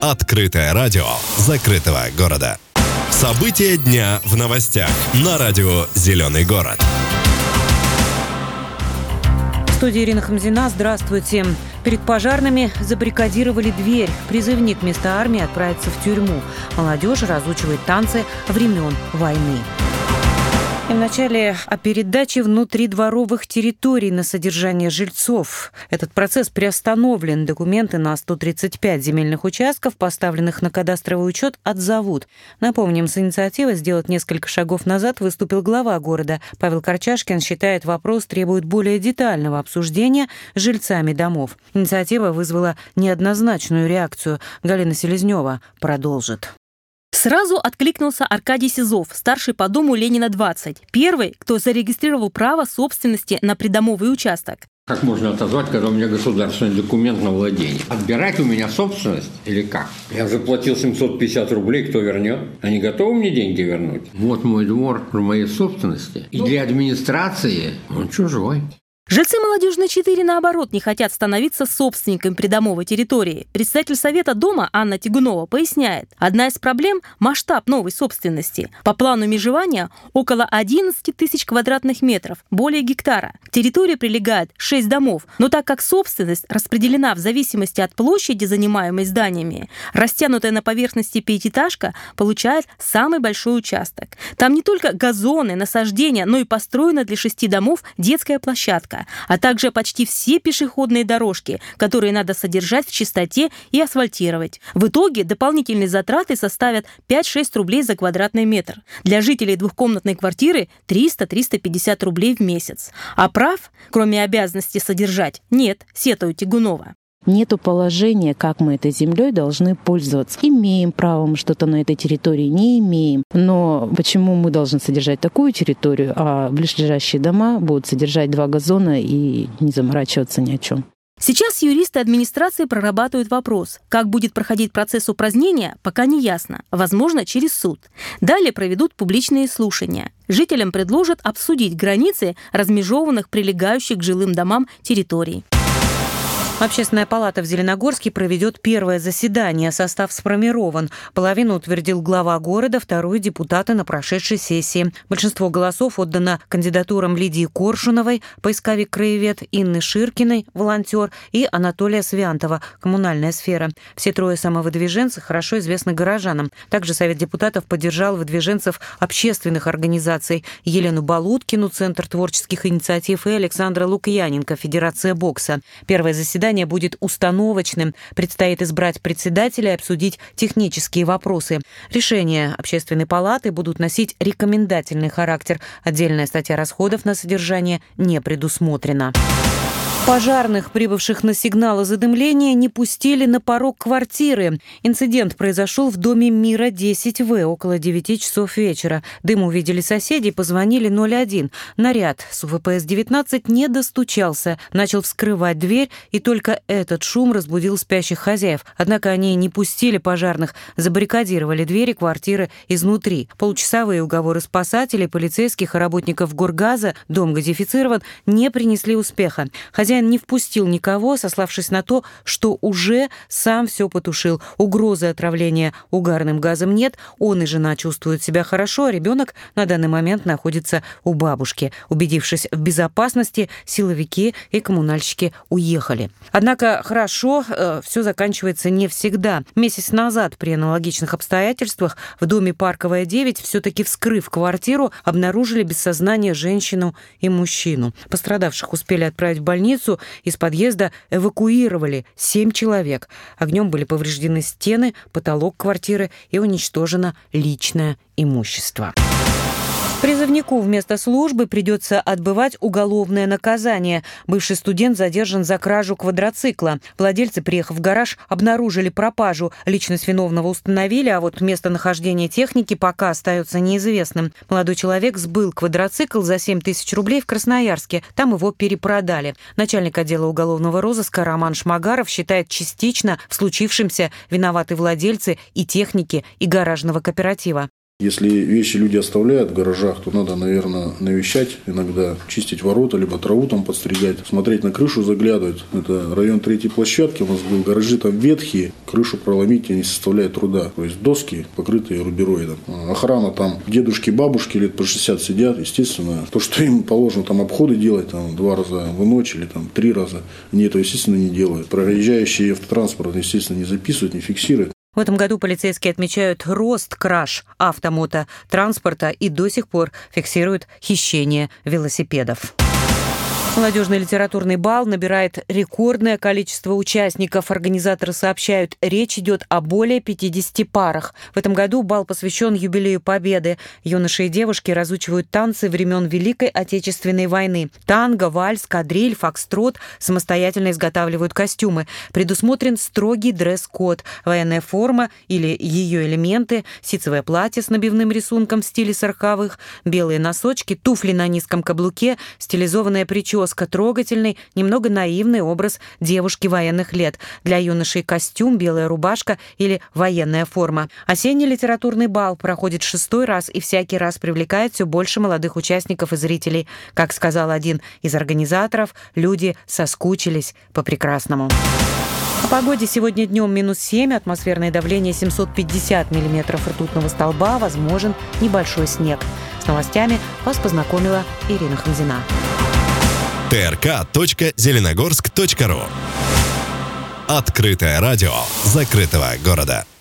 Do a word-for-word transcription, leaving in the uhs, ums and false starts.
Открытое радио закрытого города. События дня в новостях на радио «Зеленый город». В студии Ирина Хамзина. Здравствуйте. Перед пожарными забаррикадировали дверь. Призывник вместо армии отправится в тюрьму. Молодежь разучивает танцы времен войны. И вначале о передаче внутридворовых территорий на содержание жильцов. Этот процесс приостановлен. Документы на сто тридцать пять земельных участков, поставленных на кадастровый учет, отзовут. Напомним, с инициативой сделать несколько шагов назад выступил глава города. Павел Корчашкин считает, вопрос требует более детального обсуждения с жильцами домов. Инициатива вызвала неоднозначную реакцию. Галина Селезнева продолжит. Сразу откликнулся Аркадий Сизов, старший по дому Ленина двадцать. Первый, кто зарегистрировал право собственности на придомовый участок. Как можно отозвать, когда у меня государственный документ на владение? Отбирать у меня собственность или как? Я заплатил семьсот пятьдесят рублей, кто вернет? Они готовы мне деньги вернуть? Вот мой двор в моей собственности. И для администрации он чужой. Жильцы «Молодежной четыре», наоборот, не хотят становиться собственниками придомовой территории. Председатель Совета дома Анна Тягунова поясняет, одна из проблем – масштаб новой собственности. По плану межевания около одиннадцать тысяч квадратных метров, более гектара. К территории прилегает шесть домов, но так как собственность распределена в зависимости от площади, занимаемой зданиями, растянутая на поверхности пятиэтажка получает самый большой участок. Там не только газоны, насаждения, но и построена для шести домов детская площадка, а также почти все пешеходные дорожки, которые надо содержать в чистоте и асфальтировать. В итоге дополнительные затраты составят пять-шесть рублей за квадратный метр. Для жителей двухкомнатной квартиры триста - триста пятьдесят рублей в месяц. А прав, кроме обязанности содержать, нет, сетует Тягунова. Нету положения, как мы этой землей должны пользоваться. Имеем право мы что-то на этой территории, не имеем. Но почему мы должны содержать такую территорию, а близлежащие дома будут содержать два газона и не заморачиваться ни о чем? Сейчас юристы администрации прорабатывают вопрос. Как будет проходить процесс упразднения, пока не ясно. Возможно, через суд. Далее проведут публичные слушания. Жителям предложат обсудить границы размежеванных, прилегающих к жилым домам территорий. Общественная палата в Зеленогорске проведет первое заседание. Состав сформирован. Половину утвердил глава города, вторую – депутаты на прошедшей сессии. Большинство голосов отдано кандидатурам Лидии Коршуновой, поисковик-краевед, Инны Ширкиной, волонтер, и Анатолия Свянтова, коммунальная сфера. Все трое самовыдвиженцы хорошо известны горожанам. Также Совет депутатов поддержал выдвиженцев общественных организаций: Елену Балуткину, Центр творческих инициатив, и Александра Лукьяненко, Федерация бокса. Первое заседание будет установочным. Предстоит избрать председателя и обсудить технические вопросы. Решения Общественной палаты будут носить рекомендательный характер. Отдельная статья расходов на содержание не предусмотрена. Пожарных, прибывших на сигнал о задымлении, не пустили на порог квартиры. Инцидент произошел в доме Мира десять В около девяти часов вечера. Дым увидели соседи, позвонили ноль один. Наряд с У В П С девятнадцать не достучался, начал вскрывать дверь, и только этот шум разбудил спящих хозяев. Однако они не пустили пожарных, забаррикадировали двери квартиры изнутри. Получасовые уговоры спасателей, полицейских и работников Горгаза, дом газифицирован, не принесли успеха. Хозяин не впустил никого, сославшись на то, что уже сам все потушил. Угрозы отравления угарным газом нет, он и жена чувствуют себя хорошо, а ребенок на данный момент находится у бабушки. Убедившись в безопасности, силовики и коммунальщики уехали. Однако хорошо э, все заканчивается не всегда. Месяц назад при аналогичных обстоятельствах в доме Парковая девять, все-таки вскрыв квартиру, обнаружили без сознания женщину и мужчину. Пострадавших успели отправить в больницу. Из подъезда эвакуировали семь человек. Огнем были повреждены стены, потолок квартиры и уничтожено личное имущество. Призывнику вместо службы придется отбывать уголовное наказание. Бывший студент задержан за кражу квадроцикла. Владельцы, приехав в гараж, обнаружили пропажу. Личность виновного установили, а вот местонахождение техники пока остается неизвестным. Молодой человек сбыл квадроцикл за семь тысяч рублей в Красноярске. Там его перепродали. Начальник отдела уголовного розыска Роман Шмагаров считает, частично в случившемся виноваты владельцы и техники, и гаражного кооператива. Если вещи люди оставляют в гаражах, то надо, наверное, навещать, иногда чистить ворота, либо траву там подстригать, смотреть на крышу, заглядывать. Это район третьей площадки, у нас был гаражи там ветхие, крышу проломить не составляет труда. То есть доски, покрытые рубероидом. Охрана там, дедушки, бабушки лет по шестьдесят сидят, естественно, то, что им положено там обходы делать там два раза в ночь или там три раза, они это, естественно, не делают. Проезжающий автотранспорт, естественно, не записывают, не фиксируют. В этом году полицейские отмечают рост краж автомототранспорта и до сих пор фиксируют хищение велосипедов. Молодежный литературный бал набирает рекордное количество участников. Организаторы сообщают, речь идет о более пятидесяти парах. В этом году бал посвящен юбилею Победы. Юноши и девушки разучивают танцы времен Великой Отечественной войны. Танго, вальс, кадриль, фокстрот, самостоятельно изготавливают костюмы. Предусмотрен строгий дресс-код. Военная форма или ее элементы, ситцевое платье с набивным рисунком в стиле сороковых, белые носочки, туфли на низком каблуке, стилизованная прическа, трогательный, немного наивный образ девушки военных лет. Для юношей костюм, белая рубашка или военная форма. Осенний литературный бал проходит шестой раз и всякий раз привлекает все больше молодых участников и зрителей. Как сказал один из организаторов, люди соскучились по прекрасному. О погоде. Сегодня днем минус семь, атмосферное давление семьсот пятьдесят миллиметров ртутного столба, возможен небольшой снег. С новостями вас познакомила Ирина Хамзина. тэ эр ка точка зеленогорск точка ру. Открытое радио закрытого города.